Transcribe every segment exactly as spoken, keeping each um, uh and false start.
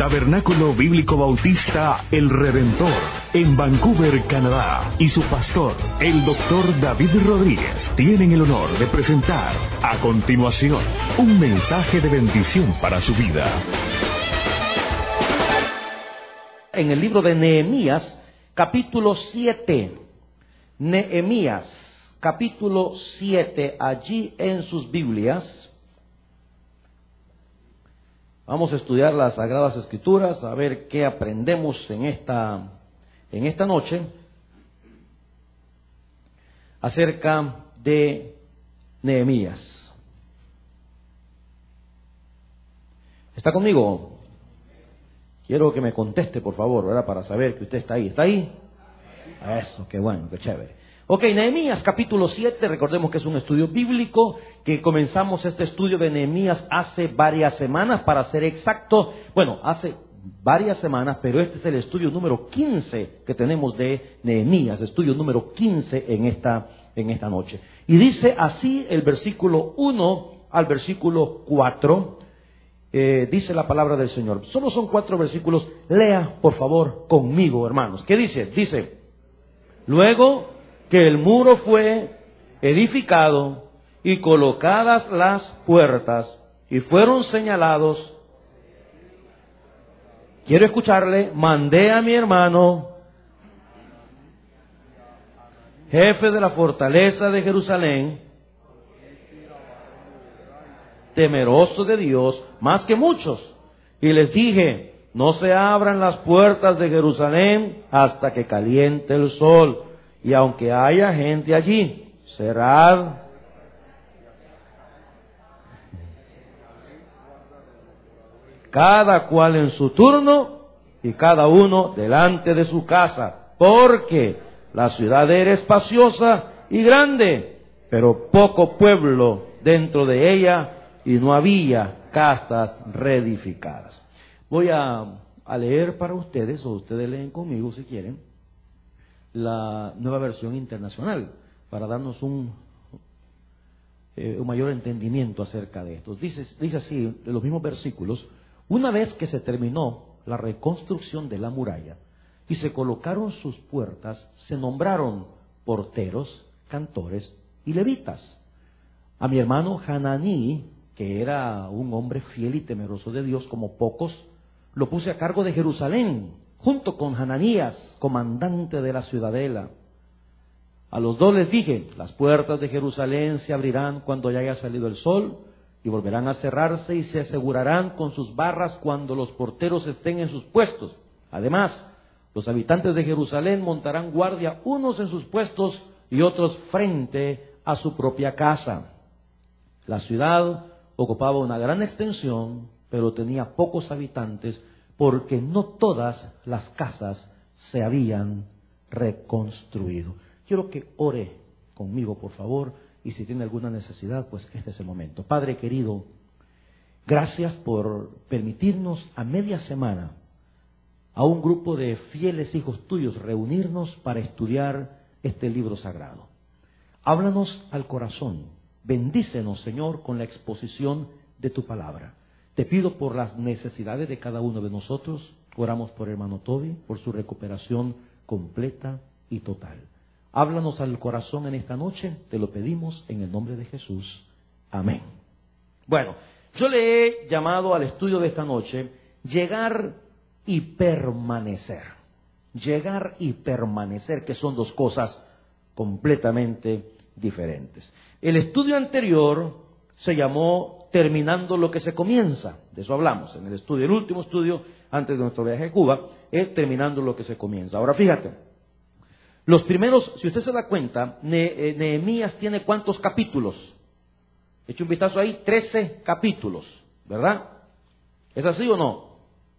Tabernáculo Bíblico Bautista El Redentor, en Vancouver, Canadá, y su pastor, el doctor David Rodríguez, tienen el honor de presentar a continuación un mensaje de bendición para su vida. En el libro de Nehemías, capítulo siete. Nehemías, capítulo siete, allí en sus Biblias. Vamos a estudiar las Sagradas Escrituras, a ver qué aprendemos en esta, en esta noche acerca de Nehemías. ¿Está conmigo? Quiero que me conteste, por favor, ¿verdad? Para saber que usted está ahí. ¿Está ahí? Eso, qué bueno, qué chévere. Ok, Nehemías capítulo siete, recordemos que es un estudio bíblico, que comenzamos este estudio de Nehemías hace varias semanas, para ser exacto, bueno, hace varias semanas, pero este es el estudio número quince que tenemos de Nehemías, estudio número quince en esta, en esta noche. Y dice así el versículo uno al versículo cuatro, eh, dice la palabra del Señor. Solo son cuatro versículos, lea por favor conmigo, hermanos. ¿Qué dice? Dice, luego que el muro fue edificado y colocadas las puertas y fueron señalados, quiero escucharle, mandé a mi hermano, jefe de la fortaleza de Jerusalén, temeroso de Dios, más que muchos, y les dije, no se abran las puertas de Jerusalén hasta que caliente el sol. Y aunque haya gente allí, cerrad cada cual en su turno y cada uno delante de su casa, porque la ciudad era espaciosa y grande, pero poco pueblo dentro de ella y no había casas reedificadas. Voy a, a leer para ustedes, o ustedes leen conmigo si quieren, la nueva versión internacional, para darnos un, eh, un mayor entendimiento acerca de esto. Dice, dice así, en los mismos versículos, una vez que se terminó la reconstrucción de la muralla y se colocaron sus puertas, se nombraron porteros, cantores y levitas. A mi hermano Hananí, que era un hombre fiel y temeroso de Dios como pocos, lo puse a cargo de Jerusalén, junto con Hananías, comandante de la ciudadela. A los dos les dije, las puertas de Jerusalén se abrirán cuando ya haya salido el sol, y volverán a cerrarse y se asegurarán con sus barras cuando los porteros estén en sus puestos. Además, los habitantes de Jerusalén montarán guardia, unos en sus puestos y otros frente a su propia casa. La ciudad ocupaba una gran extensión, pero tenía pocos habitantes, porque no todas las casas se habían reconstruido. Quiero que ore conmigo, por favor, y si tiene alguna necesidad, pues este es el momento. Padre querido, gracias por permitirnos a media semana a un grupo de fieles hijos tuyos reunirnos para estudiar este libro sagrado. Háblanos al corazón, bendícenos, Señor, con la exposición de tu palabra. Te pido por las necesidades de cada uno de nosotros. Oramos por hermano Toby, por su recuperación completa y total. Háblanos al corazón en esta noche, te lo pedimos en el nombre de Jesús. Amén. Bueno, yo le he llamado al estudio de esta noche, llegar y permanecer. Llegar y permanecer, que son dos cosas completamente diferentes. El estudio anterior se llamó Terminando lo que se comienza. De eso hablamos en el estudio. El último estudio antes de nuestro viaje a Cuba es Terminando lo que se comienza. Ahora fíjate, los primeros, si usted se da cuenta, ne, eh, Nehemías tiene ¿cuántos capítulos? Eche un vistazo ahí, trece capítulos, ¿verdad? ¿Es así o no?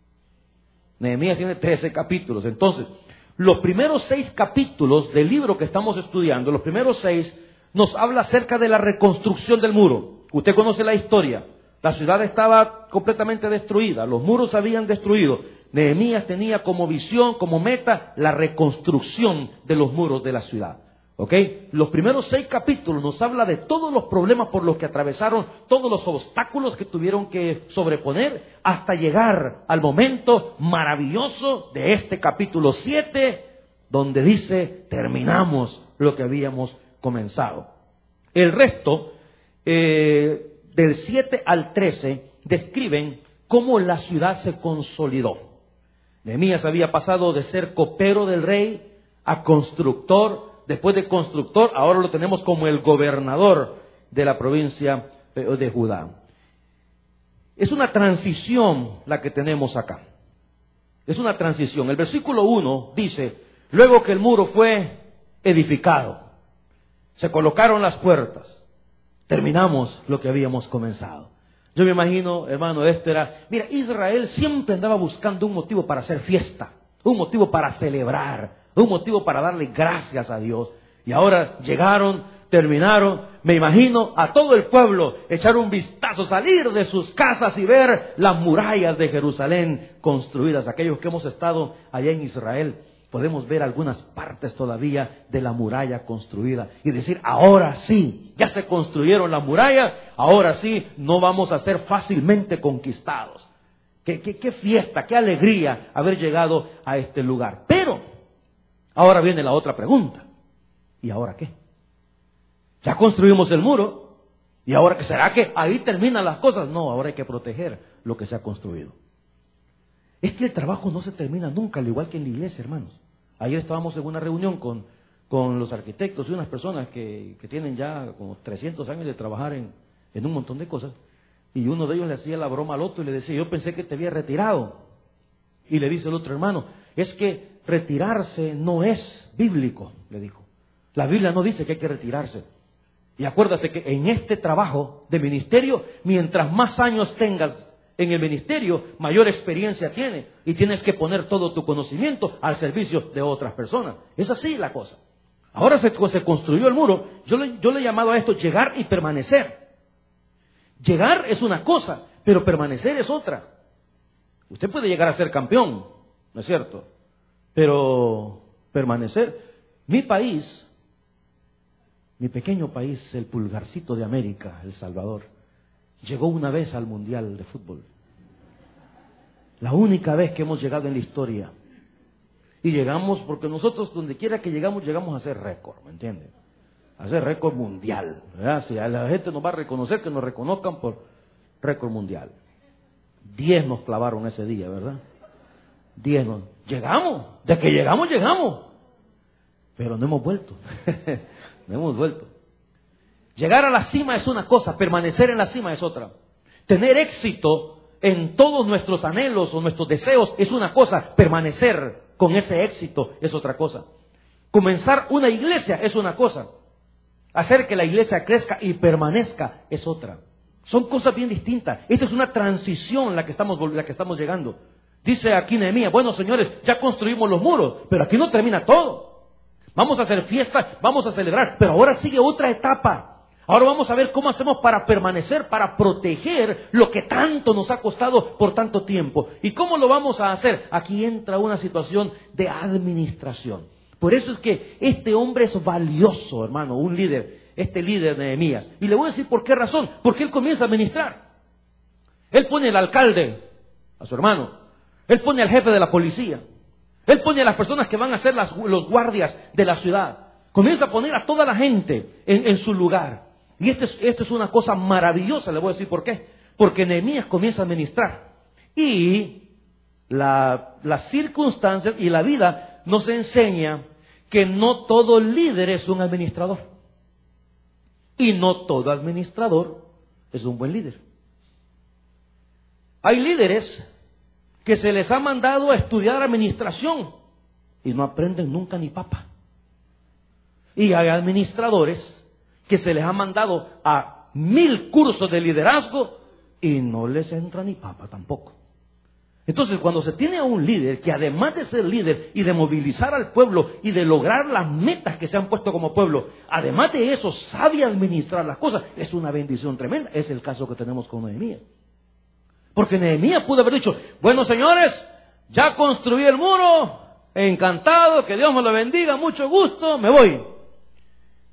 Nehemías tiene trece capítulos. Entonces, los primeros seis capítulos del libro que estamos estudiando, los primeros seis, nos habla acerca de la reconstrucción del muro. Usted conoce la historia. La ciudad estaba completamente destruida. Los muros se habían destruido. Nehemías tenía como visión, como meta, la reconstrucción de los muros de la ciudad. ¿Ok? Los primeros seis capítulos nos habla de todos los problemas por los que atravesaron, todos los obstáculos que tuvieron que sobreponer, hasta llegar al momento maravilloso de este capítulo siete, donde dice, terminamos lo que habíamos comenzado. El resto, eh, del siete al trece, describen cómo la ciudad se consolidó. Nehemías había pasado de ser copero del rey a constructor. Después de constructor, ahora lo tenemos como el gobernador de la provincia de Judá. Es una transición la que tenemos acá. Es una transición. El versículo uno dice, luego que el muro fue edificado, se colocaron las puertas, terminamos lo que habíamos comenzado. Yo me imagino, hermano, esto era, mira, Israel siempre andaba buscando un motivo para hacer fiesta, un motivo para celebrar, un motivo para darle gracias a Dios. Y ahora llegaron, terminaron, me imagino a todo el pueblo echar un vistazo, salir de sus casas y ver las murallas de Jerusalén construidas. Aquellos que hemos estado allá en Israel, podemos ver algunas partes todavía de la muralla construida y decir, ahora sí, ya se construyeron las murallas, ahora sí, no vamos a ser fácilmente conquistados. Qué, qué, qué fiesta, qué alegría haber llegado a este lugar. Pero ahora viene la otra pregunta. ¿Y ahora qué? Ya construimos el muro. ¿Y ahora qué? ¿Será que ahí terminan las cosas? No, ahora hay que proteger lo que se ha construido. Es que el trabajo no se termina nunca, al igual que en la iglesia, hermanos. Ayer estábamos en una reunión con, con los arquitectos y unas personas que, que tienen ya como trescientos años de trabajar en, en un montón de cosas. Y uno de ellos le hacía la broma al otro y le decía, yo pensé que te había retirado. Y le dice el otro hermano, es que retirarse no es bíblico, le dijo. La Biblia no dice que hay que retirarse. Y acuérdate que en este trabajo de ministerio, mientras más años tengas en el ministerio, mayor experiencia tienes. Y tienes que poner todo tu conocimiento al servicio de otras personas. Es así la cosa. Ahora se, se construyó el muro. Yo le, yo le he llamado a esto llegar y permanecer. Llegar es una cosa, pero permanecer es otra. Usted puede llegar a ser campeón, ¿no es cierto? Pero permanecer. Mi país, mi pequeño país, el pulgarcito de América, El Salvador, llegó una vez al Mundial de Fútbol. La única vez que hemos llegado en la historia. Y llegamos, porque nosotros donde quiera que llegamos, llegamos a hacer récord, ¿me entienden? A hacer récord mundial, ¿verdad? Si a la gente nos va a reconocer, que nos reconozcan por récord mundial. Diez nos clavaron ese día, ¿verdad? Diez nos... Llegamos, de que llegamos, llegamos. Pero no hemos vuelto. No hemos vuelto. Llegar a la cima es una cosa, permanecer en la cima es otra. Tener éxito en todos nuestros anhelos o nuestros deseos es una cosa, permanecer con ese éxito es otra cosa. Comenzar una iglesia es una cosa, hacer que la iglesia crezca y permanezca es otra. Son cosas bien distintas. Esta es una transición la que estamos, la que estamos llegando. Dice aquí Nehemías, bueno señores, ya construimos los muros, pero aquí no termina todo. Vamos a hacer fiesta, vamos a celebrar, pero ahora sigue otra etapa. Ahora vamos a ver cómo hacemos para permanecer, para proteger lo que tanto nos ha costado por tanto tiempo. ¿Y cómo lo vamos a hacer? Aquí entra una situación de administración. Por eso es que este hombre es valioso, hermano, un líder, este líder de Nehemías. Y le voy a decir por qué razón. Porque él comienza a administrar. Él pone al alcalde, a su hermano. Él pone al jefe de la policía. Él pone a las personas que van a ser las, los guardias de la ciudad. Comienza a poner a toda la gente en, en su lugar. Y esto es, esto es una cosa maravillosa, le voy a decir por qué. Porque Nehemías comienza a administrar. Y la, las circunstancias y la vida nos enseña que no todo líder es un administrador. Y no todo administrador es un buen líder. Hay líderes que se les ha mandado a estudiar administración y no aprenden nunca ni papa. Y hay administradores que se les ha mandado a mil cursos de liderazgo y no les entra ni papa tampoco. Entonces, cuando se tiene a un líder que además de ser líder y de movilizar al pueblo y de lograr las metas que se han puesto como pueblo, además de eso sabe administrar las cosas, es una bendición tremenda. Es el caso que tenemos con Nehemías. Porque Nehemías pudo haber dicho, bueno señores, ya construí el muro, encantado, que Dios me lo bendiga, mucho gusto, me voy.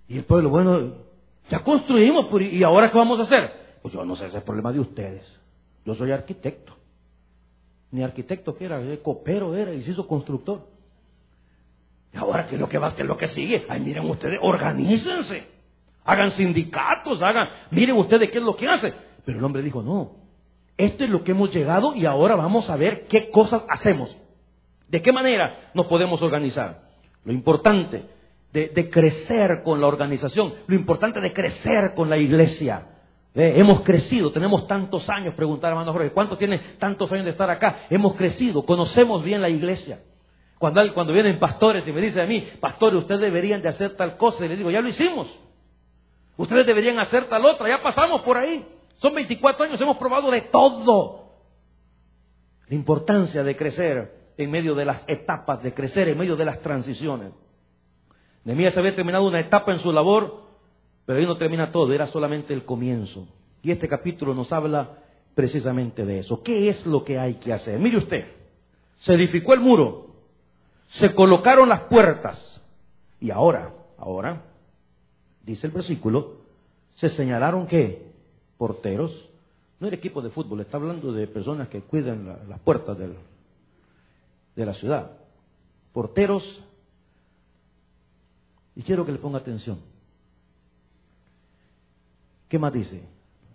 Y el pueblo, bueno, ya construimos, ¿y ahora qué vamos a hacer? Pues yo no sé, ese es el problema de ustedes. Yo soy arquitecto. Ni arquitecto que era, copero era y se hizo constructor. Y ahora, ¿qué es lo que va? ¿Qué es lo que sigue? Ay, miren ustedes, organícense. Hagan sindicatos, hagan... Miren ustedes qué es lo que hace. Pero el hombre dijo, no. Esto es lo que hemos llegado y ahora vamos a ver qué cosas hacemos. ¿De qué manera nos podemos organizar? Lo importante de, de crecer con la organización. Lo importante de crecer con la iglesia. Eh, hemos crecido, tenemos tantos años, preguntar hermano Jorge, ¿cuántos tienen tantos años de estar acá? Hemos crecido, conocemos bien la iglesia. Cuando, hay, cuando vienen pastores y me dicen a mí, pastores, ustedes deberían de hacer tal cosa, y les digo, ya lo hicimos. Ustedes deberían hacer tal otra, ya pasamos por ahí. Son veinticuatro años, hemos probado de todo. La importancia de crecer en medio de las etapas, de crecer en medio de las transiciones. Nehemías había terminado una etapa en su labor, pero ahí no termina todo, era solamente el comienzo. Y este capítulo nos habla precisamente de eso. ¿Qué es lo que hay que hacer? Mire usted, se edificó el muro, se colocaron las puertas, y ahora, ahora, dice el versículo, se señalaron ¿qué? Porteros. No era equipo de fútbol, está hablando de personas que cuidan la, las puertas del, de la ciudad. Porteros, y quiero que le ponga atención. ¿Qué más dice?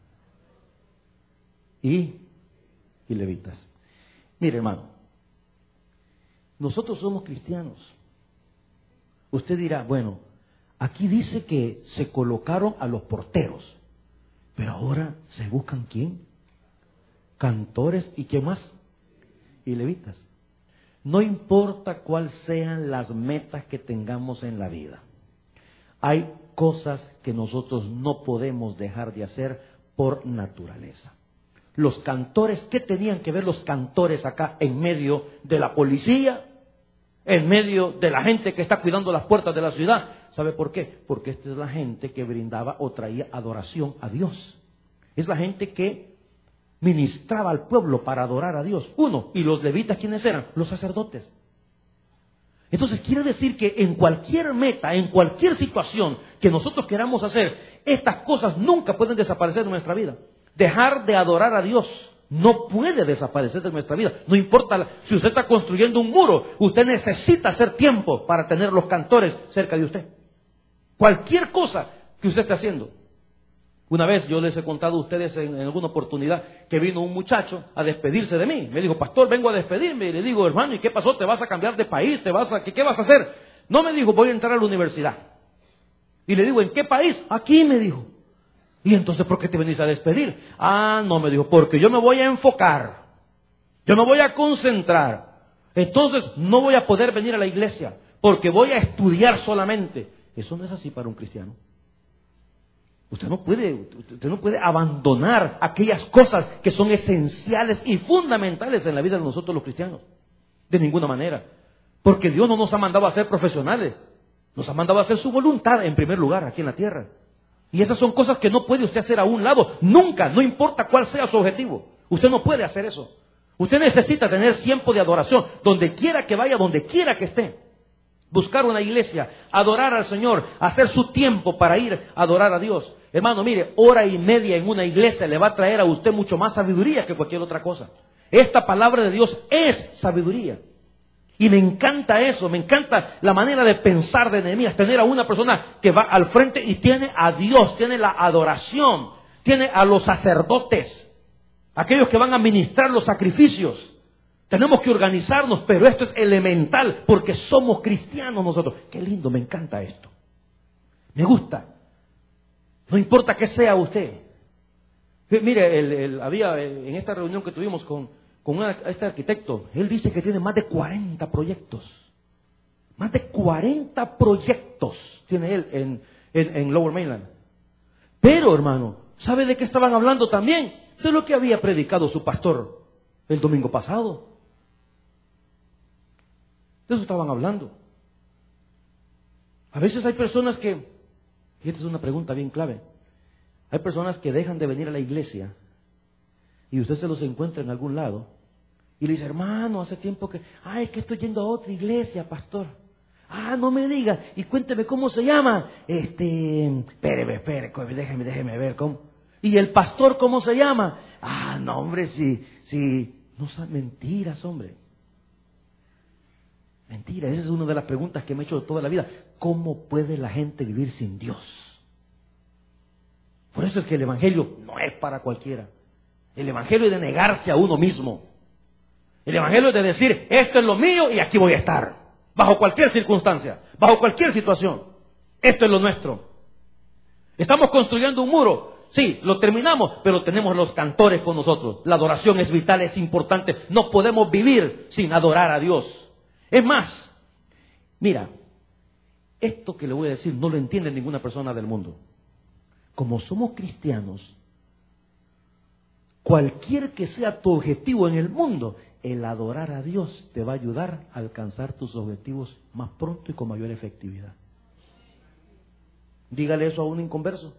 Y, y levitas. Mire, hermano, nosotros somos cristianos. Usted dirá, bueno, aquí dice que se colocaron a los porteros, pero ahora se buscan ¿quién? Cantores y ¿qué más? Y levitas. No importa cuáles sean las metas que tengamos en la vida, hay cosas que nosotros no podemos dejar de hacer por naturaleza. Los cantores, ¿qué tenían que ver los cantores acá en medio de la policía? En medio de la gente que está cuidando las puertas de la ciudad. ¿Sabe por qué? Porque esta es la gente que brindaba o traía adoración a Dios. Es la gente que ministraba al pueblo para adorar a Dios. Uno, y los levitas, ¿quiénes eran? Los sacerdotes. Entonces quiere decir que en cualquier meta, en cualquier situación que nosotros queramos hacer, estas cosas nunca pueden desaparecer de nuestra vida. Dejar de adorar a Dios no puede desaparecer de nuestra vida. No importa si usted está construyendo un muro, usted necesita hacer tiempo para tener los cantores cerca de usted. Cualquier cosa que usted esté haciendo. Una vez yo les he contado a ustedes en, en alguna oportunidad que vino un muchacho a despedirse de mí. Me dijo, pastor, vengo a despedirme. Y le digo, hermano, ¿y qué pasó? ¿Te vas a cambiar de país? ¿Te vas a, ¿qué, qué vas a hacer? No, me dijo, voy a entrar a la universidad. Y le digo, ¿en qué país? Aquí, me dijo. ¿Y entonces por qué te venís a despedir? Ah, no, me dijo, porque yo me voy a enfocar. Yo me voy a concentrar. Entonces no voy a poder venir a la iglesia porque voy a estudiar solamente. Eso no es así para un cristiano. Usted no puede, usted no puede abandonar aquellas cosas que son esenciales y fundamentales en la vida de nosotros los cristianos. De ninguna manera. Porque Dios no nos ha mandado a ser profesionales. Nos ha mandado a hacer su voluntad en primer lugar aquí en la tierra. Y esas son cosas que no puede usted hacer a un lado. Nunca, no importa cuál sea su objetivo. Usted no puede hacer eso. Usted necesita tener tiempo de adoración. Donde quiera que vaya, donde quiera que esté. Buscar una iglesia, adorar al Señor, hacer su tiempo para ir a adorar a Dios. Hermano, mire, hora y media en una iglesia le va a traer a usted mucho más sabiduría que cualquier otra cosa. Esta palabra de Dios es sabiduría. Y me encanta eso, me encanta la manera de pensar de Nehemías, tener a una persona que va al frente y tiene a Dios, tiene la adoración, tiene a los sacerdotes, aquellos que van a ministrar los sacrificios. Tenemos que organizarnos, pero esto es elemental porque somos cristianos nosotros. Qué lindo, me encanta esto. Me gusta. No importa qué sea usted. Mire, el, el, había en esta reunión que tuvimos con, con una, este arquitecto, él dice que tiene más de cuarenta proyectos. Más de cuarenta proyectos tiene él en, en, en Lower Mainland. Pero, hermano, ¿sabe de qué estaban hablando también? De lo que había predicado su pastor el domingo pasado. De eso estaban hablando. A veces hay personas que, y esta es una pregunta bien clave, hay personas que dejan de venir a la iglesia y usted se los encuentra en algún lado y le dice, hermano, hace tiempo que, ay, es que estoy yendo a otra iglesia, pastor. Ah, no me diga. Y cuénteme cómo se llama. Este, espéreme, espéreme, déjeme, déjeme ver cómo. ¿Y el pastor cómo se llama? Ah, no, hombre, si, si, no son mentiras, hombre. Mentira, esa es una de las preguntas que me he hecho toda la vida. ¿Cómo puede la gente vivir sin Dios? Por eso es que el Evangelio no es para cualquiera. El Evangelio es de negarse a uno mismo. El Evangelio es de decir, esto es lo mío y aquí voy a estar. Bajo cualquier circunstancia, bajo cualquier situación. Esto es lo nuestro. Estamos construyendo un muro. Sí, lo terminamos, pero tenemos los cantores con nosotros. La adoración es vital, es importante. No podemos vivir sin adorar a Dios. Es más, mira, esto que le voy a decir no lo entiende ninguna persona del mundo. Como somos cristianos, cualquier que sea tu objetivo en el mundo, el adorar a Dios te va a ayudar a alcanzar tus objetivos más pronto y con mayor efectividad. Dígale eso a un inconverso.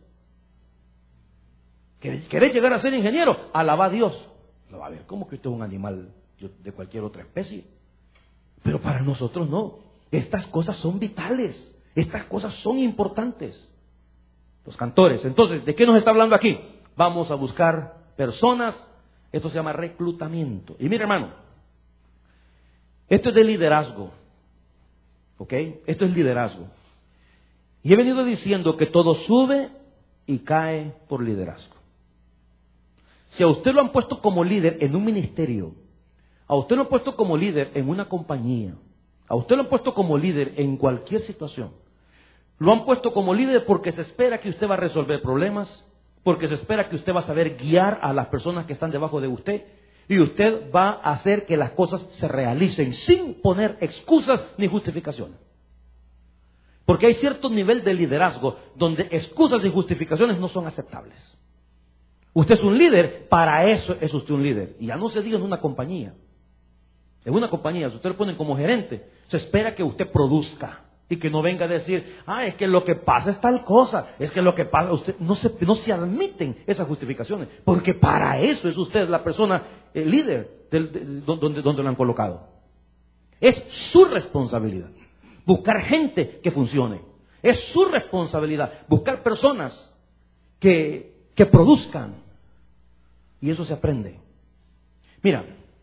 ¿Querés llegar a ser ingeniero? Alaba a Dios. Lo va a ver, ¿cómo que usted es un animal de cualquier otra especie? Pero para nosotros no. Estas cosas son vitales. Estas cosas son importantes. Los cantores. Entonces, ¿de qué nos está hablando aquí? Vamos a buscar personas. Esto se llama reclutamiento. Y mire, hermano, esto es de liderazgo. ¿Ok? Esto es liderazgo. Y he venido diciendo que todo sube y cae por liderazgo. Si a usted lo han puesto como líder en un ministerio, a usted lo han puesto como líder en una compañía, a usted lo han puesto como líder en cualquier situación, lo han puesto como líder porque se espera que usted va a resolver problemas, porque se espera que usted va a saber guiar a las personas que están debajo de usted, y usted va a hacer que las cosas se realicen sin poner excusas ni justificaciones. Porque hay cierto nivel de liderazgo donde excusas y justificaciones no son aceptables. Usted es un líder, para eso es usted un líder. Y ya no se diga en una compañía. En una compañía, si usted lo ponen como gerente, se espera que usted produzca. Y que no venga a decir, ah, es que lo que pasa es tal cosa. Es que lo que pasa, usted no se, no se admiten esas justificaciones. Porque para eso es usted la persona, el líder, del, del, donde, donde lo han colocado. Es su responsabilidad buscar gente que funcione. Es su responsabilidad buscar personas que, que produzcan. Y eso se aprende. Mira,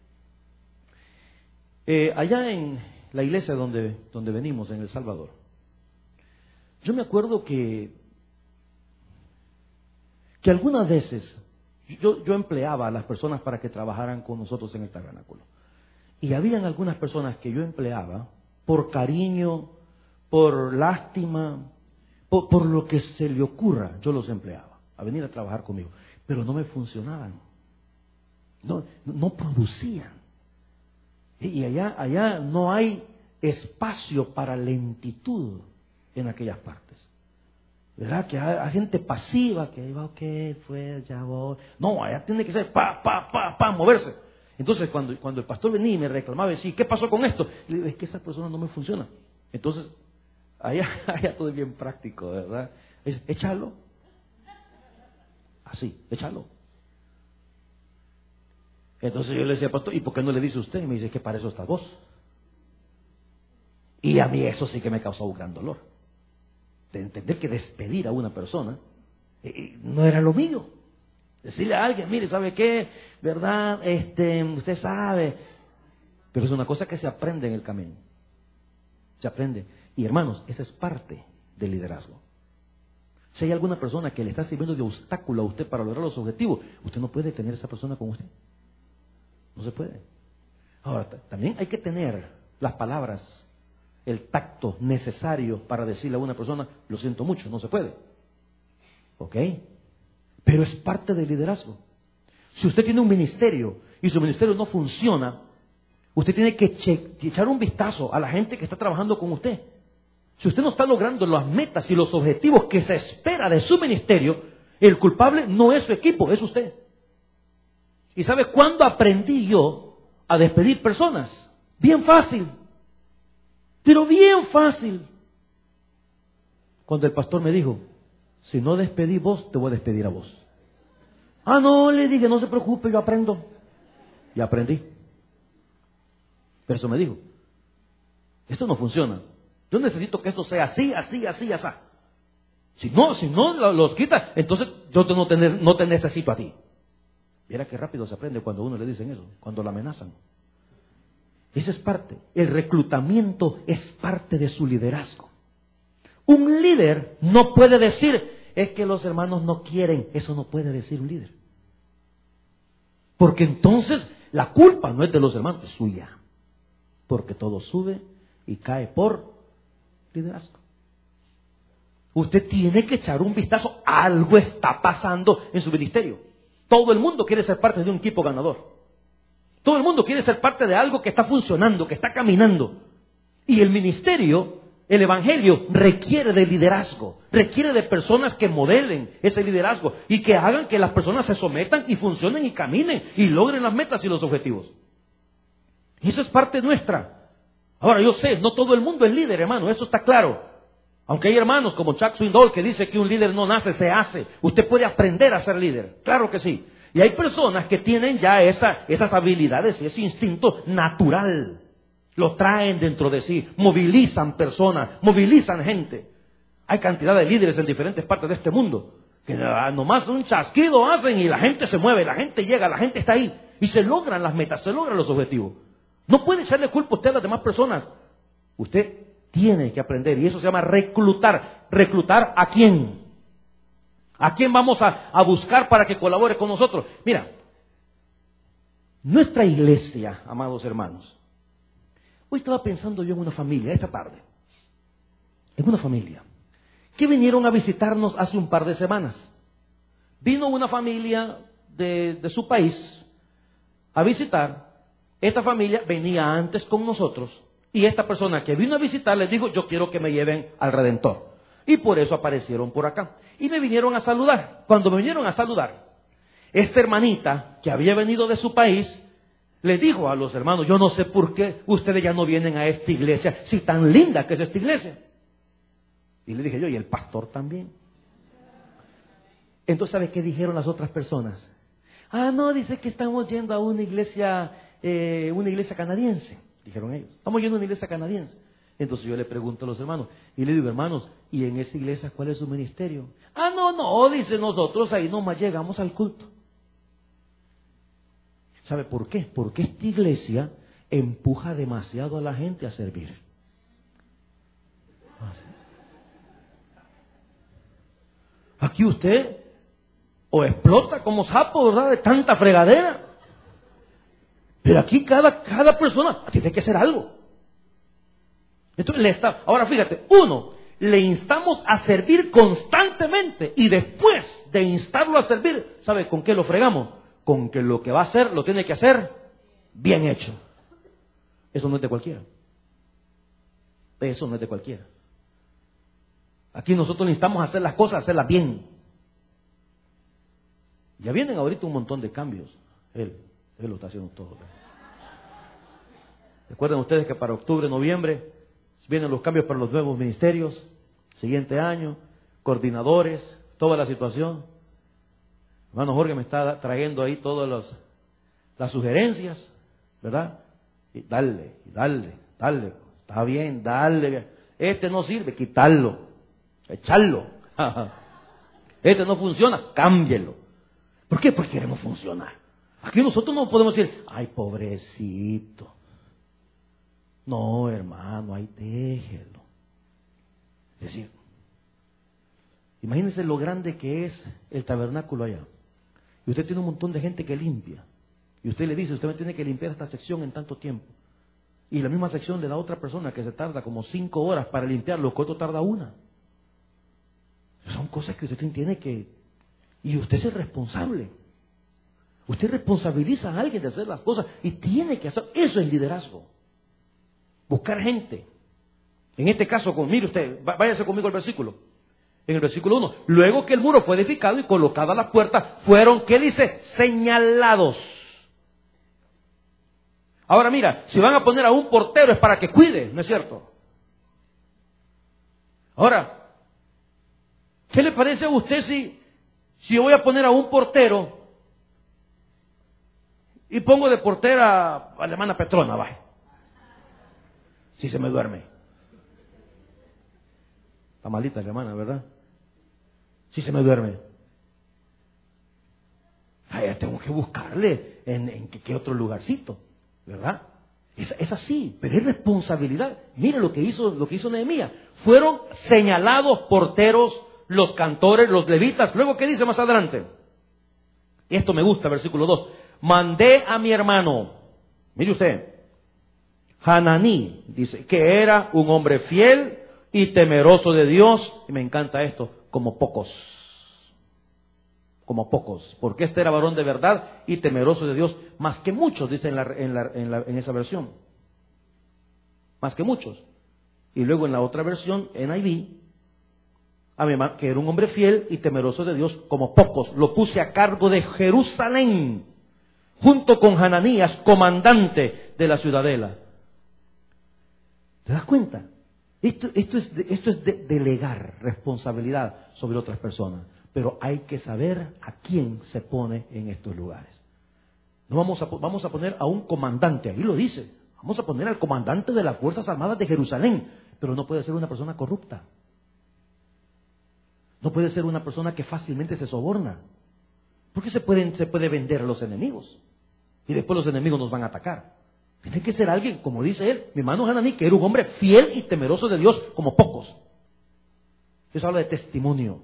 eh, allá en la iglesia donde, donde venimos, en El Salvador, yo me acuerdo que, que algunas veces yo, yo empleaba a las personas para que trabajaran con nosotros en el tabernáculo. Y habían algunas personas que yo empleaba por cariño, por lástima, por, por lo que se le ocurra, yo los empleaba a venir a trabajar conmigo. Pero no me funcionaban, no, no producían. Y allá, allá no hay espacio para lentitud en aquellas partes. ¿Verdad? Que hay, hay gente pasiva que va, ok, pues ya voy. No, allá tiene que ser pa, pa, pa, pa, moverse. Entonces cuando, cuando el pastor venía y me reclamaba y decía, ¿qué pasó con esto? Le digo, es que esa persona no me funciona. Entonces, allá, allá todo es bien práctico, ¿verdad? Es, échalo. Así, échalo. Entonces yo le decía, pastor, ¿y por qué no le dice usted? Y me dice, que para eso está vos. Y a mí eso sí que me causó un gran dolor. De entender que despedir a una persona eh, no era lo mío. Decirle a alguien, mire, ¿sabe qué? ¿Verdad? Este, usted sabe. Pero es una cosa que se aprende en el camino. Se aprende. Y hermanos, esa es parte del liderazgo. Si hay alguna persona que le está sirviendo de obstáculo a usted para lograr los objetivos, usted no puede tener a esa persona con usted. No se puede. Ahora, también hay que tener las palabras, el tacto necesario para decirle a una persona, lo siento mucho, no se puede. ¿Ok? Pero es parte del liderazgo. Si usted tiene un ministerio y su ministerio no funciona, usted tiene que che- echar un vistazo a la gente que está trabajando con usted. Si usted no está logrando las metas y los objetivos que se espera de su ministerio, el culpable no es su equipo, es usted. ¿Y sabe cuándo aprendí yo a despedir personas? Bien fácil. Pero bien fácil. Cuando el pastor me dijo, si no despedí vos, te voy a despedir a vos. Ah, no, le dije, no se preocupe, yo aprendo. Y aprendí. Pero eso me dijo, esto no funciona. Yo necesito que esto sea así, así, así, así. Si no, si no los quita, entonces yo no te, no te necesito a ti. Mira qué rápido se aprende cuando a uno le dicen eso, cuando la amenazan. Esa es parte. El reclutamiento es parte de su liderazgo. Un líder no puede decir, es que los hermanos no quieren. Eso no puede decir un líder. Porque entonces la culpa no es de los hermanos, es suya. Porque todo sube y cae por liderazgo. Usted tiene que echar un vistazo. Algo está pasando en su ministerio. Todo el mundo quiere ser parte de un equipo ganador. Todo el mundo quiere ser parte de algo que está funcionando, que está caminando. Y el ministerio, el evangelio, requiere de liderazgo. Requiere de personas que modelen ese liderazgo y que hagan que las personas se sometan y funcionen y caminen y logren las metas y los objetivos. Y eso es parte nuestra. Ahora yo sé, no todo el mundo es líder, hermano, eso está claro. Aunque hay hermanos como Chuck Swindoll que dice que un líder no nace, se hace. Usted puede aprender a ser líder, claro que sí. Y hay personas que tienen ya esa, esas habilidades y ese instinto natural. Lo traen dentro de sí, movilizan personas, movilizan gente. Hay cantidad de líderes en diferentes partes de este mundo que nomás un chasquido hacen y la gente se mueve, la gente llega, la gente está ahí. Y se logran las metas, se logran los objetivos. No puede echarle culpa a usted a las demás personas. Usted tiene que aprender, y eso se llama reclutar. ¿Reclutar a quién? ¿A quién vamos a, a buscar para que colabore con nosotros? Mira, nuestra iglesia, amados hermanos, hoy estaba pensando yo en una familia, esta tarde, en una familia, que vinieron a visitarnos hace un par de semanas. Vino una familia de, de su país a visitar. Esta familia venía antes con nosotros. Y esta persona que vino a visitar les dijo, yo quiero que me lleven al Redentor. Y por eso aparecieron por acá. Y me vinieron a saludar. Cuando me vinieron a saludar, esta hermanita que había venido de su país, le dijo a los hermanos, yo no sé por qué ustedes ya no vienen a esta iglesia, si tan linda que es esta iglesia. Y le dije yo, y el pastor también. Entonces, ¿sabe qué dijeron las otras personas? Ah, no, dice que estamos yendo a una iglesia, eh, una iglesia canadiense. Dijeron ellos, estamos yendo a una iglesia canadiense. Entonces yo le pregunto a los hermanos, y le digo, hermanos, ¿y en esa iglesia cuál es su ministerio? Ah, no, no, dice, nosotros ahí nomás llegamos al culto. ¿Sabe por qué? Porque esta iglesia empuja demasiado a la gente a servir. Aquí usted o explota como sapo, ¿verdad? De tanta fregadera. Pero aquí cada, cada persona tiene que hacer algo. Entonces, le está, ahora fíjate, uno, le instamos a servir constantemente y después de instarlo a servir, ¿sabe con qué lo fregamos? Con que lo que va a hacer, lo tiene que hacer bien hecho. Eso no es de cualquiera. Eso no es de cualquiera. Aquí nosotros necesitamos hacer las cosas, hacerlas bien. Ya vienen ahorita un montón de cambios. Él, él lo está haciendo todo. Recuerden ustedes que para octubre, noviembre, vienen los cambios para los nuevos ministerios, siguiente año, coordinadores, toda la situación. Hermano Jorge me está trayendo ahí todas las, las sugerencias, ¿verdad? Y dale, y dale, dale, está bien, dale. Este no sirve, quitarlo, echarlo. Este no funciona, cámbielo. ¿Por qué? Porque queremos funcionar. Aquí nosotros no podemos decir, ay, pobrecito. No, hermano, ahí déjelo. Es decir, imagínense lo grande que es el tabernáculo allá. Y usted tiene un montón de gente que limpia. Y usted le dice, usted me tiene que limpiar esta sección en tanto tiempo. Y la misma sección le da a otra persona que se tarda como cinco horas para limpiarlo, que otro tarda una. Son cosas que usted tiene que... Y usted es el responsable. Usted responsabiliza a alguien de hacer las cosas y tiene que hacer... Eso es liderazgo. Buscar gente. En este caso, mire usted, váyase conmigo al versículo. En el versículo uno. Luego que el muro fue edificado y colocadas las puertas, fueron, ¿qué dice? Señalados. Ahora mira, si van a poner a un portero es para que cuide, ¿no es cierto? Ahora, ¿qué le parece a usted si, si yo voy a poner a un portero y pongo de portera a la hermana Petrona, vaya? Si se me duerme. Está malita la hermana, ¿verdad? Sí se me duerme. Ay, tengo que buscarle en, en qué, qué otro lugarcito, ¿verdad? Es, es así, pero es responsabilidad. Mire lo que hizo, lo que hizo Nehemías. Fueron señalados porteros, los cantores, los levitas. Luego, ¿qué dice más adelante? Esto me gusta, versículo dos. Mandé a mi hermano, mire usted, Hananí, dice, que era un hombre fiel y temeroso de Dios. Y me encanta esto, como pocos. Como pocos, porque este era varón de verdad y temeroso de Dios, más que muchos, dice en, la, en, la, en, la, en esa versión. Más que muchos. Y luego en la otra versión, en N I V, a mi hermano, que era un hombre fiel y temeroso de Dios, como pocos, lo puse a cargo de Jerusalén, junto con Hananías, comandante de la ciudadela. ¿Te das cuenta? Esto, esto es, de, esto es de delegar responsabilidad sobre otras personas. Pero hay que saber a quién se pone en estos lugares. No vamos a, vamos a poner a un comandante, ahí lo dice. Vamos a poner al comandante de las Fuerzas Armadas de Jerusalén. Pero no puede ser una persona corrupta. No puede ser una persona que fácilmente se soborna. Porque se pueden, se puede vender a los enemigos. Y después los enemigos nos van a atacar. Tiene que ser alguien, como dice él, mi hermano Hananí, que era un hombre fiel y temeroso de Dios, como pocos. Eso habla de testimonio.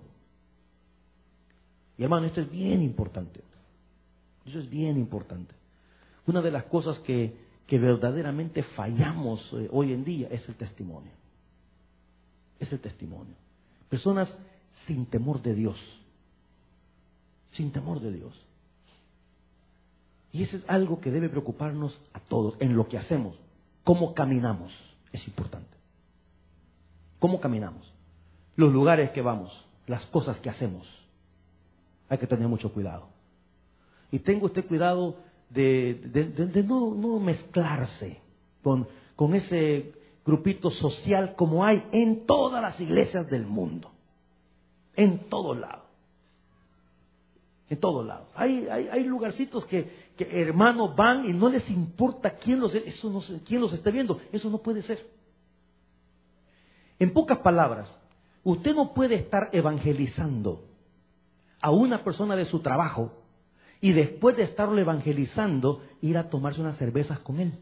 Y hermano, esto es bien importante. Eso es bien importante. Una de las cosas que, que verdaderamente fallamos eh, hoy en día es el testimonio. Es el testimonio. Personas sin temor de Dios. Sin temor de Dios. Y eso es algo que debe preocuparnos a todos en lo que hacemos. Cómo caminamos es importante. Cómo caminamos. Los lugares que vamos, las cosas que hacemos. Hay que tener mucho cuidado. Y tenga usted cuidado de, de, de, de no, no mezclarse con, con ese grupito social como hay en todas las iglesias del mundo. En todos lados. En todos lados. Hay, hay, hay lugarcitos que, que hermanos van y no les importa quién los, eso no, quién los esté viendo. Eso no puede ser. En pocas palabras, usted no puede estar evangelizando a una persona de su trabajo y después de estarlo evangelizando ir a tomarse unas cervezas con él.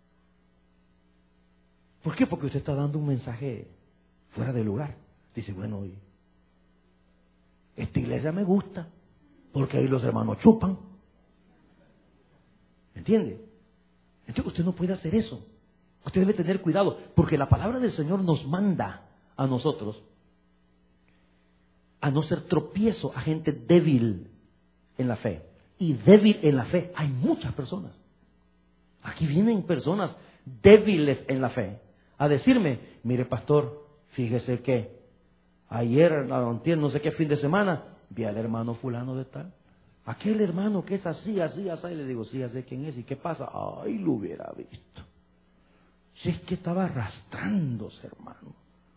¿Por qué? Porque usted está dando un mensaje fuera de lugar. Dice, bueno, oye, esta iglesia me gusta porque ahí los hermanos chupan. ¿Entiende? Entonces usted no puede hacer eso. Usted debe tener cuidado porque la palabra del Señor nos manda a nosotros a no ser tropiezo a gente débil en la fe. Y débil en la fe hay muchas personas. Aquí vienen personas débiles en la fe a decirme, mire pastor, fíjese que ayer, no sé qué fin de semana, vi al hermano fulano de tal. Aquel hermano que es así, así, así. Y le digo, sí, ya sé quién es. ¿Y qué pasa? Ay, lo hubiera visto. Si es que estaba arrastrándose, hermano.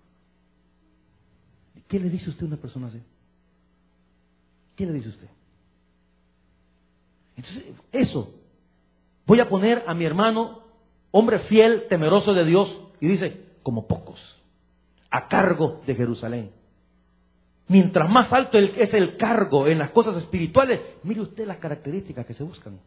¿Qué le dice usted a una persona así? ¿Qué le dice usted? Entonces, eso. Voy a poner a mi hermano, hombre fiel, temeroso de Dios, y dice, como pocos, a cargo de Jerusalén. Mientras más alto es el cargo en las cosas espirituales, mire usted las características que se buscan.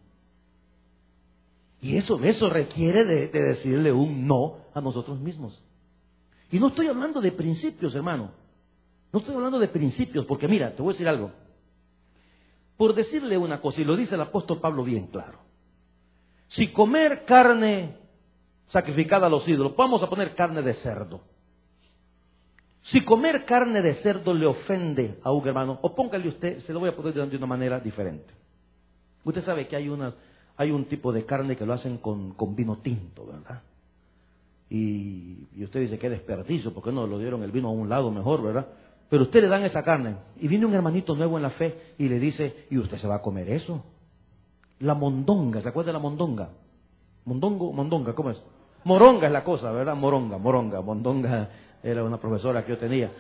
Y eso, eso requiere de, de decirle un no a nosotros mismos. Y no estoy hablando de principios, hermano. No estoy hablando de principios, porque mira, te voy a decir algo. Por decirle una cosa, y lo dice el apóstol Pablo bien claro. Si comer carne sacrificada a los ídolos, vamos a poner carne de cerdo. Si comer carne de cerdo le ofende a un hermano, o póngale usted, se lo voy a poner de una manera diferente. Usted sabe que hay unas, hay un tipo de carne que lo hacen con, con vino tinto, ¿verdad? Y, y usted dice, qué desperdicio, ¿por qué no lo dieron el vino a un lado mejor, verdad? Pero usted le dan esa carne, y viene un hermanito nuevo en la fe, y le dice, ¿y usted se va a comer eso? La mondonga, ¿se acuerda de la mondonga? Mondongo, mondonga, ¿cómo es? Moronga es la cosa, ¿verdad? Moronga, moronga, mondonga era una profesora que yo tenía.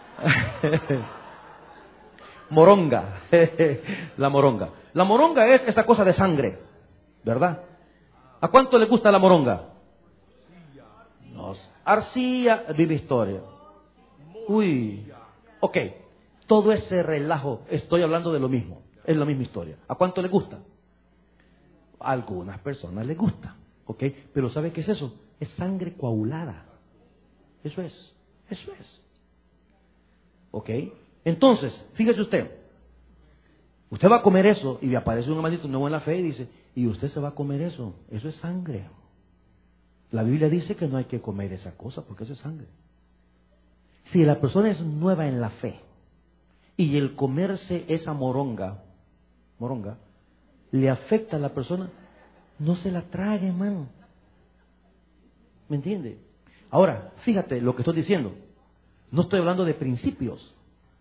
Moronga, la moronga. La moronga es esa cosa de sangre, ¿verdad? ¿A cuánto le gusta la moronga? No, arcilla, vive historia. Uy, ok, todo ese relajo, estoy hablando de lo mismo, es la misma historia. ¿A cuánto les gusta? A algunas personas les gusta, ok, pero ¿sabe qué es eso? Es sangre coagulada, eso es, eso es. Ok, entonces, fíjese usted, usted va a comer eso y le aparece un hermanito nuevo en la fe y dice, y usted se va a comer eso, eso es sangre. La Biblia dice que no hay que comer esa cosa porque eso es sangre. Si la persona es nueva en la fe y el comerse esa moronga, moronga, le afecta a la persona, no se la trague, hermano. ¿Me entiende? Ahora, fíjate lo que estoy diciendo. No estoy hablando de principios.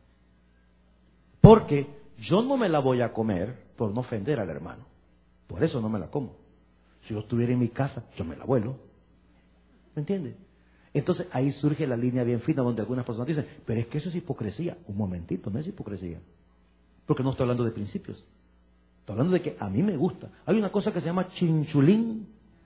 Porque yo no me la voy a comer por no ofender al hermano. Por eso no me la como. Si yo estuviera en mi casa, yo me la vuelo. ¿Me entiende? Entonces ahí surge la línea bien fina donde algunas personas dicen, pero es que eso es hipocresía. Un momentito, no es hipocresía. Porque no estoy hablando de principios. Estoy hablando de que a mí me gusta. Hay una cosa que se llama chinchulín.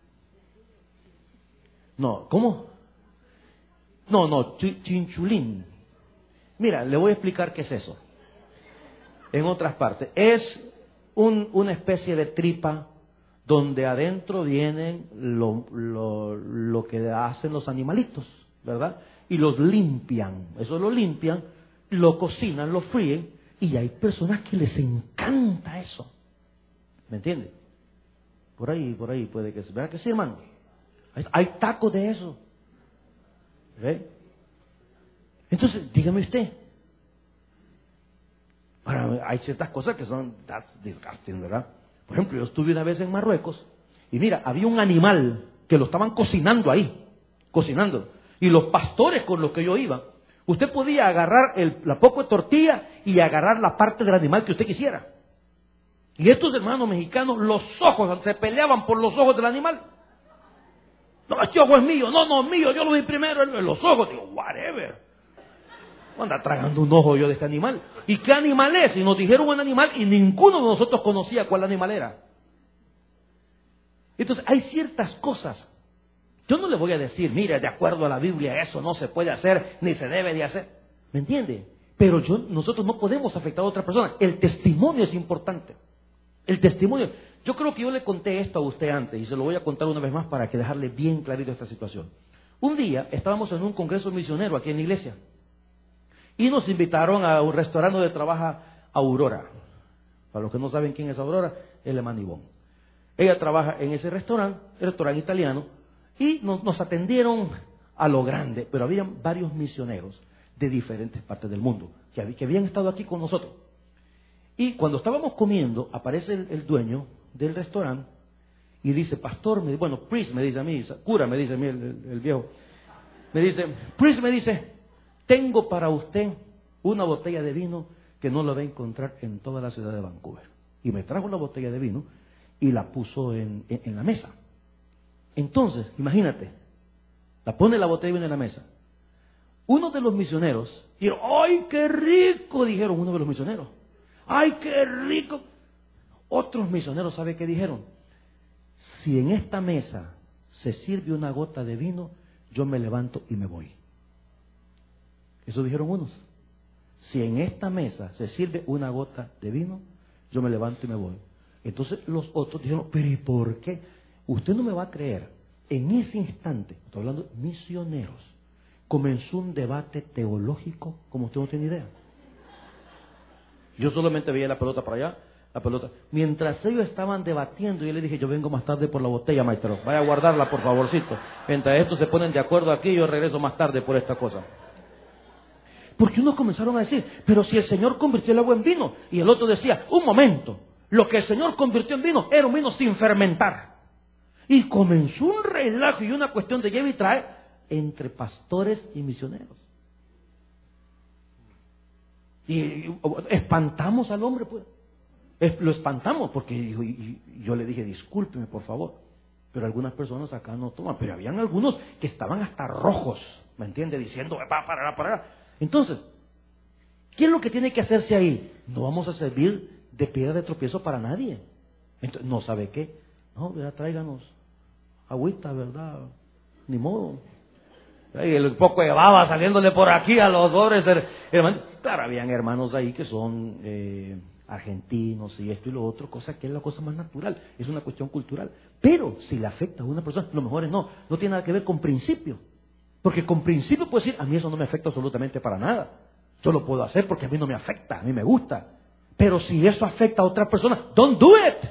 No, ¿cómo? No, no, ch- chinchulín. Mira, le voy a explicar qué es eso. En otras partes. Es un, una especie de tripa donde adentro vienen lo, lo, lo que hacen los animalitos, ¿verdad? Y los limpian, eso lo limpian, lo cocinan, lo fríen, y hay personas que les encanta eso. ¿Me entiende? Por ahí, por ahí puede que sea. ¿Verdad que sí, hermano? Hay, hay tacos de eso. ¿Ve? Entonces, dígame usted. Para, hay ciertas cosas que son that's disgusting, ¿verdad? Por ejemplo, yo estuve una vez en Marruecos y mira, había un animal que lo estaban cocinando ahí, cocinando. Y los pastores con los que yo iba, usted podía agarrar el, la poco de tortilla y agarrar la parte del animal que usted quisiera. Y estos hermanos mexicanos, los ojos, se peleaban por los ojos del animal. No, este ojo es mío, no, no es mío, yo lo vi primero en los ojos. Digo, whatever. Anda tragando un ojo yo de este animal. ¿Y qué animal es? Y nos dijeron un animal y ninguno de nosotros conocía cuál animal era. Entonces hay ciertas cosas. Yo no le voy a decir, mire, de acuerdo a la Biblia eso no se puede hacer ni se debe de hacer. ¿Me entiende? Pero yo, nosotros no podemos afectar a otra persona. El testimonio es importante. El testimonio. Yo creo que yo le conté esto a usted antes y se lo voy a contar una vez más para que dejarle bien clarito esta situación. Un día estábamos en un congreso misionero aquí en la iglesia. Y nos invitaron a un restaurante donde trabaja Aurora. Para los que no saben quién es Aurora, es la hermana Ivonne. Ella trabaja en ese restaurante, el restaurante italiano, y nos, nos atendieron a lo grande, pero había varios misioneros de diferentes partes del mundo que, hab, que habían estado aquí con nosotros. Y cuando estábamos comiendo, aparece el, el dueño del restaurante y dice, pastor, me, bueno, priest me dice a mí, cura me dice a mí el, el, el viejo, me dice, priest me dice, tengo para usted una botella de vino que no la va a encontrar en toda la ciudad de Vancouver. Y me trajo la botella de vino y la puso en, en, en la mesa. Entonces, imagínate, la pone la botella de vino en la mesa. Uno de los misioneros dijeron, ¡ay, qué rico! Dijeron uno de los misioneros. ¡Ay, qué rico! Otros misioneros, ¿sabe qué dijeron? Si en esta mesa se sirve una gota de vino, yo me levanto y me voy. Eso dijeron unos. Si en esta mesa se sirve una gota de vino, yo me levanto y me voy. Entonces los otros dijeron, pero ¿y por qué? Usted no me va a creer. En ese instante, estoy hablando de misioneros, comenzó un debate teológico como usted no tiene idea. Yo solamente veía la pelota para allá, la pelota. Mientras ellos estaban debatiendo, yo le dije, yo vengo más tarde por la botella, maestro. Vaya a guardarla, por favorcito. Mientras estos se ponen de acuerdo aquí, yo regreso más tarde por esta cosa. Porque unos comenzaron a decir, pero si el Señor convirtió el agua en vino. Y el otro decía, un momento, lo que el Señor convirtió en vino era un vino sin fermentar. Y comenzó un relajo y una cuestión de lleva y trae entre pastores y misioneros. Y espantamos al hombre, pues. Lo espantamos porque y, y, yo le dije, discúlpeme, por favor. Pero algunas personas acá no toman. Pero habían algunos que estaban hasta rojos, ¿me entiende? Diciendo, va, para, para. Entonces, ¿qué es lo que tiene que hacerse ahí? No vamos a servir de piedra de tropiezo para nadie. Entonces, ¿no sabe qué? No, ¿verdad? Tráiganos agüita, ¿verdad? Ni modo. Y el poco de baba saliéndole por aquí a los pobres hermanos. Claro, habían hermanos ahí que son eh, argentinos y esto y lo otro, cosa que es la cosa más natural, es una cuestión cultural. Pero si le afecta a una persona, lo mejor es no, no tiene nada que ver con principio. Porque con principio puede decir, a mí eso no me afecta absolutamente para nada. Yo lo puedo hacer porque a mí no me afecta, a mí me gusta. Pero si eso afecta a otra persona, don't do it.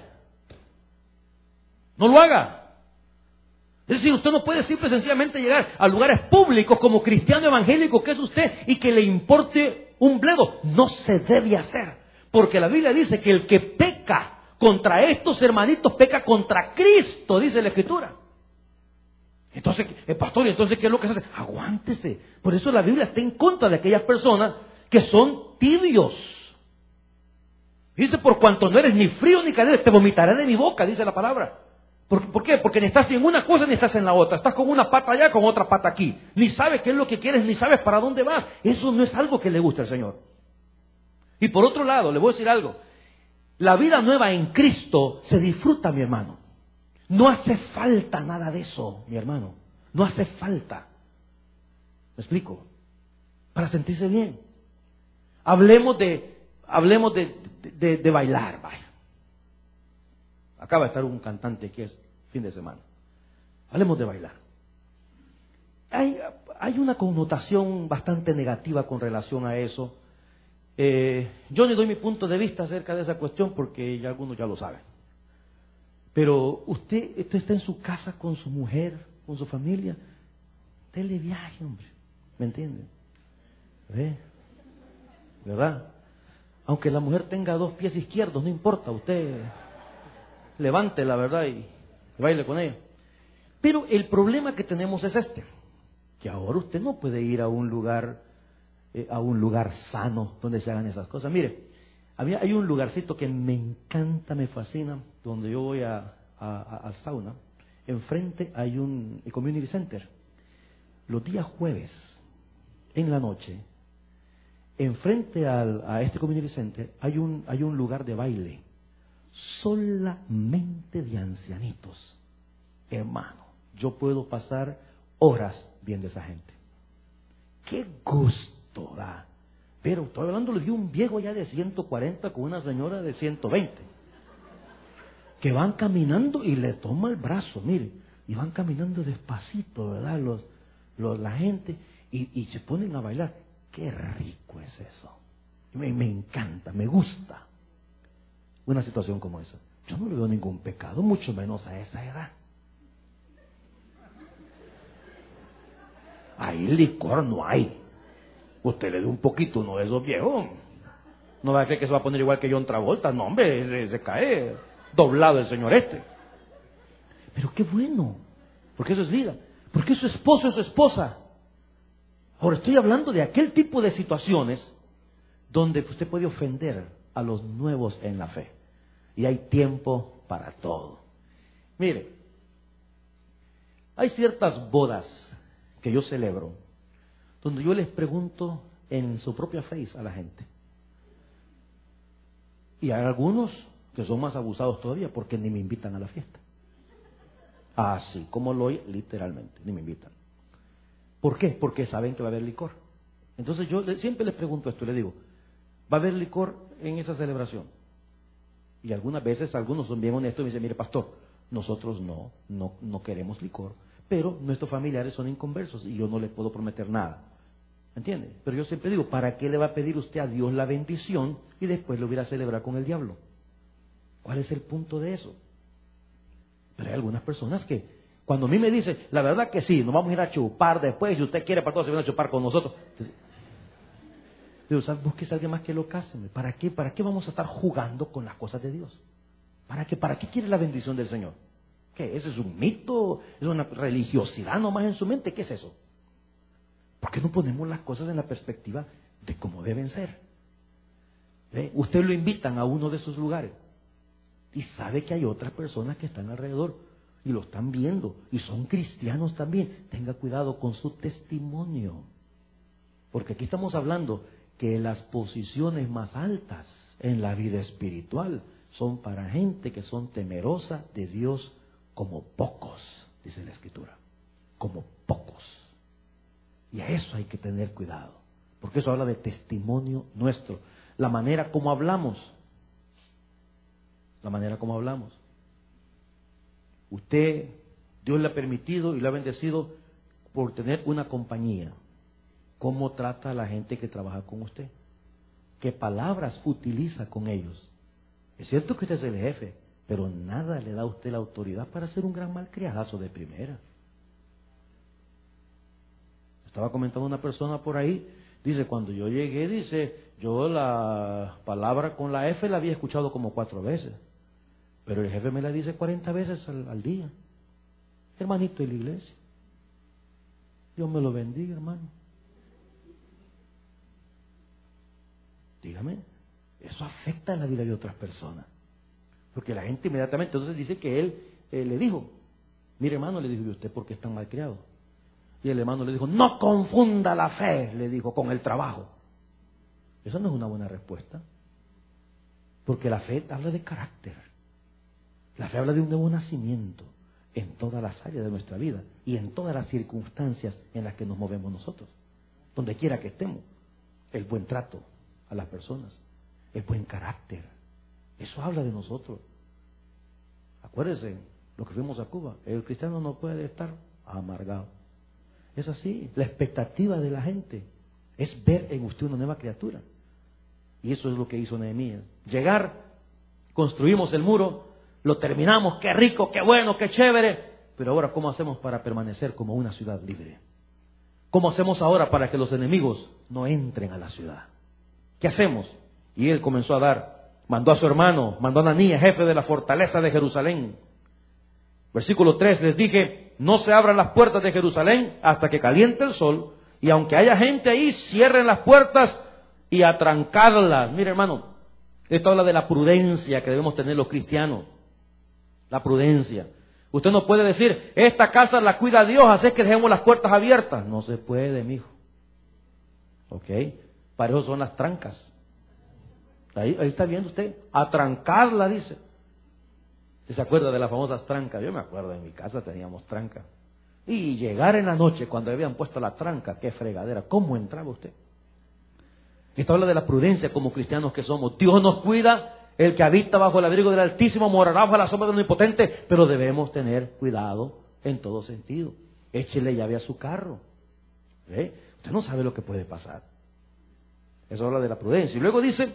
No lo haga. Es decir, usted no puede simple y sencillamente llegar a lugares públicos como cristiano evangélico que es usted y que le importe un bledo. No se debe hacer. Porque la Biblia dice que el que peca contra estos hermanitos peca contra Cristo, dice la Escritura. Entonces, el pastor, entonces, ¿qué es lo que se hace? Aguántese. Por eso la Biblia está en contra de aquellas personas que son tibios. Dice, por cuanto no eres ni frío ni caliente, te vomitaré de mi boca, dice la palabra. ¿Por, ¿Por qué? Porque ni estás en una cosa ni estás en la otra. Estás con una pata allá, con otra pata aquí. Ni sabes qué es lo que quieres, ni sabes para dónde vas. Eso no es algo que le guste al Señor. Y por otro lado, le voy a decir algo. La vida nueva en Cristo se disfruta, mi hermano. No hace falta nada de eso, mi hermano. No hace falta. ¿Me explico? Para sentirse bien. Hablemos de, hablemos de, de, de bailar, vaya. Acaba de estar un cantante aquí es fin de semana. Hablemos de bailar. Hay, hay una connotación bastante negativa con relación a eso. Eh, yo le doy mi punto de vista acerca de esa cuestión porque ya algunos ya lo saben. Pero usted, usted está en su casa con su mujer, con su familia. Dele viaje, hombre. ¿Me entiende? ¿Ve? ¿Verdad? Aunque la mujer tenga dos pies izquierdos, no importa. Usted levante la verdad y baile con ella. Pero el problema que tenemos es este. Que ahora usted no puede ir a un lugar, eh, a un lugar sano donde se hagan esas cosas. Mire, había, hay un lugarcito que me encanta, me fascina, donde yo voy a, a, a, al sauna. Enfrente hay un community center. Los días jueves, en la noche, enfrente al, a este community center hay un, hay un lugar de baile. Solamente de ancianitos. Hermano, yo puedo pasar horas viendo a esa gente. ¡Qué gusto da! Pero estoy hablando de un viejo ya de ciento cuarenta con una señora de ciento veinte. Que van caminando y le toma el brazo, mire. Y van caminando despacito, ¿verdad? Los, los, la gente. Y, y se ponen a bailar. ¡Qué rico es eso! Me, me encanta, me gusta. Una situación como esa. Yo no le veo ningún pecado, mucho menos a esa edad. Ahí licor no hay. Usted le dé un poquito, uno de esos viejos. No va a creer que se va a poner igual que John Travolta. No, hombre, se, se cae doblado el señor este. Pero qué bueno, porque eso es vida. Porque su esposo es su esposa. Ahora estoy hablando de aquel tipo de situaciones donde usted puede ofender a los nuevos en la fe. Y hay tiempo para todo. Mire, hay ciertas bodas que yo celebro, donde yo les pregunto en su propia face a la gente. Y hay algunos que son más abusados todavía porque ni me invitan a la fiesta. Así como lo oye, literalmente, ni me invitan. ¿Por qué? Porque saben que va a haber licor. Entonces yo siempre les pregunto esto, les digo, ¿va a haber licor en esa celebración? Y algunas veces algunos son bien honestos y me dicen, mire pastor, nosotros no, no, no queremos licor, pero nuestros familiares son inconversos y yo no les puedo prometer nada. ¿Entiende? Pero yo siempre digo, ¿para qué le va a pedir usted a Dios la bendición y después lo hubiera a celebrar con el diablo? ¿Cuál es el punto de eso? Pero hay algunas personas que, cuando a mí me dicen, la verdad que sí, nos vamos a ir a chupar después, si usted quiere para todos se van a chupar con nosotros. Digo, búsquese a alguien más que lo case. ¿Para qué? ¿Para qué vamos a estar jugando con las cosas de Dios? ¿Para qué? ¿Para qué quiere la bendición del Señor? ¿Qué? ¿Ese es un mito? ¿Es una religiosidad nomás en su mente? ¿Qué es eso? ¿Por qué no ponemos las cosas en la perspectiva de cómo deben ser? ¿Eh? Usted lo invitan a uno de esos lugares y sabe que hay otras personas que están alrededor y lo están viendo y son cristianos también. Tenga cuidado con su testimonio, porque aquí estamos hablando que las posiciones más altas en la vida espiritual son para gente que son temerosa de Dios como pocos, dice la Escritura, como pocos. Y a eso hay que tener cuidado, porque eso habla de testimonio nuestro, la manera como hablamos, la manera como hablamos. Usted, Dios le ha permitido y le ha bendecido por tener una compañía. ¿Cómo trata a la gente que trabaja con usted? ¿Qué palabras utiliza con ellos? Es cierto que usted es el jefe, pero nada le da a usted la autoridad para ser un gran malcriadazo de primera. Estaba comentando una persona por ahí, dice, cuando yo llegué, dice, yo la palabra con la F la había escuchado como cuatro veces, pero el jefe me la dice cuarenta veces al, al día. Hermanito de la iglesia, Dios me lo bendiga, hermano. Dígame, eso afecta en la vida de otras personas, porque la gente inmediatamente entonces dice que él eh, le dijo, mire hermano, le dijo, ¿y usted por qué es tan malcriado? Y el hermano le dijo, no confunda la fe, le dijo, con el trabajo. Eso no es una buena respuesta, porque la fe habla de carácter, la fe habla de un nuevo nacimiento en todas las áreas de nuestra vida y en todas las circunstancias en las que nos movemos nosotros, donde quiera que estemos. El buen trato a las personas, el buen carácter, eso habla de nosotros. Acuérdense, lo que fuimos a Cuba, el cristiano no puede estar amargado. Es así, la expectativa de la gente es ver en usted una nueva criatura. Y eso es lo que hizo Nehemías. Llegar, construimos el muro, lo terminamos, qué rico, qué bueno, qué chévere. Pero ahora, ¿cómo hacemos para permanecer como una ciudad libre? ¿Cómo hacemos ahora para que los enemigos no entren a la ciudad? ¿Qué hacemos? Y él comenzó a dar, mandó a su hermano, mandó a Ananías, jefe de la fortaleza de Jerusalén. Versículo tres, les dije, no se abran las puertas de Jerusalén hasta que caliente el sol, y aunque haya gente ahí, cierren las puertas y atrancarlas. Mire hermano, esto habla de la prudencia que debemos tener los cristianos. La prudencia. Usted no puede decir, esta casa la cuida Dios, así que dejemos las puertas abiertas. No se puede, mijo. ¿Ok? Para eso son las trancas. Ahí, ahí está viendo usted, atrancarla, dice. ¿Se acuerda de las famosas trancas? Yo me acuerdo, en mi casa teníamos trancas. Y llegar en la noche cuando habían puesto la tranca, qué fregadera, ¿cómo entraba usted? Esto habla de la prudencia como cristianos que somos. Dios nos cuida, el que habita bajo el abrigo del Altísimo morará bajo la sombra del Omnipotente, pero debemos tener cuidado en todo sentido. Échele llave a su carro. ¿Ve? Usted no sabe lo que puede pasar. Eso habla de la prudencia. Y luego dice,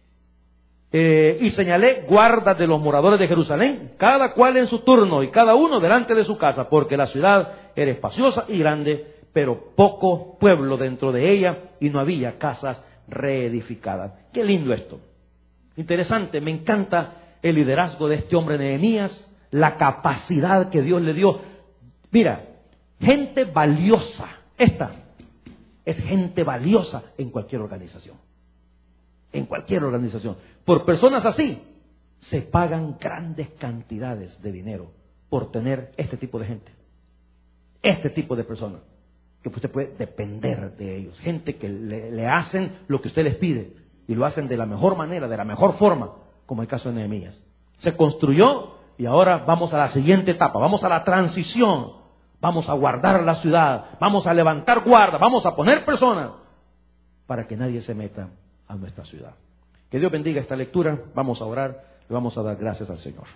eh, y señalé guardas de los moradores de Jerusalén, cada cual en su turno y cada uno delante de su casa, porque la ciudad era espaciosa y grande, pero poco pueblo dentro de ella y no había casas reedificadas. Qué lindo esto. Interesante, me encanta el liderazgo de este hombre Nehemías, la capacidad que Dios le dio. Mira, gente valiosa, esta es gente valiosa en cualquier organización. En cualquier organización. Por personas así, se pagan grandes cantidades de dinero por tener este tipo de gente. Este tipo de personas. Que usted puede depender de ellos. Gente que le, le hacen lo que usted les pide. Y lo hacen de la mejor manera, de la mejor forma. Como el caso de Nehemías. Se construyó y ahora vamos a la siguiente etapa. Vamos a la transición. Vamos a guardar la ciudad. Vamos a levantar guarda. Vamos a poner personas para que nadie se meta a nuestra ciudad. Que Dios bendiga esta lectura. Vamos a orar y vamos a dar gracias al Señor.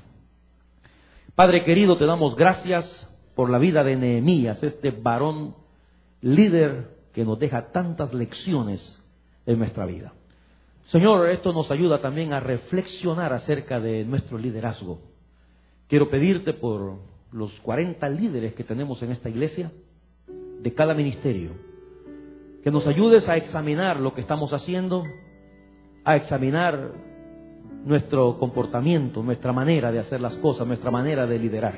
Padre querido, te damos gracias por la vida de Nehemías, este varón líder que nos deja tantas lecciones en nuestra vida. Señor, esto nos ayuda también a reflexionar acerca de nuestro liderazgo. Quiero pedirte por los cuarenta líderes que tenemos en esta iglesia, de cada ministerio, que nos ayudes a examinar lo que estamos haciendo, a examinar nuestro comportamiento, nuestra manera de hacer las cosas, nuestra manera de liderar.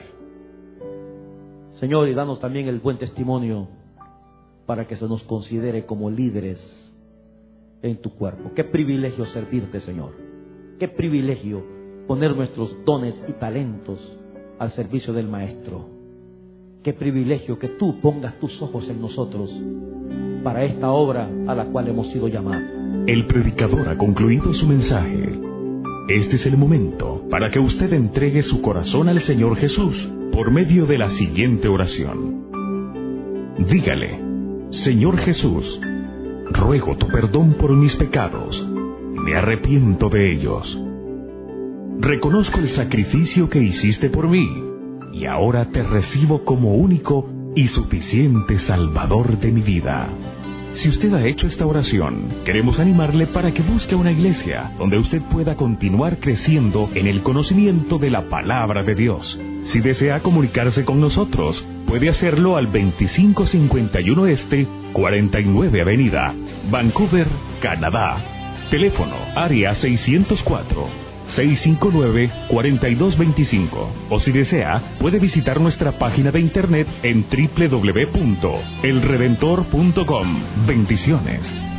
Señor, y danos también el buen testimonio para que se nos considere como líderes en tu cuerpo. Qué privilegio servirte, Señor. Qué privilegio poner nuestros dones y talentos al servicio del Maestro. Qué privilegio que tú pongas tus ojos en nosotros para esta obra a la cual hemos sido llamados. El predicador ha concluido su mensaje. Este es el momento para que usted entregue su corazón al Señor Jesús por medio de la siguiente oración. Dígale: Señor Jesús, ruego tu perdón por mis pecados. Me arrepiento de ellos. Reconozco el sacrificio que hiciste por mí y ahora te recibo como único y suficiente Salvador de mi vida. Si usted ha hecho esta oración, queremos animarle para que busque una iglesia donde usted pueda continuar creciendo en el conocimiento de la palabra de Dios. Si desea comunicarse con nosotros, puede hacerlo al veinticinco cincuenta y uno Este, cuarenta y nueve Avenida, Vancouver, Canadá. Teléfono, área seiscientos cuatro, seiscientos cincuenta y nueve, cuarenta y dos veinticinco. O si desea, puede visitar nuestra página de internet en doble u doble u doble u punto el redentor punto com. Bendiciones.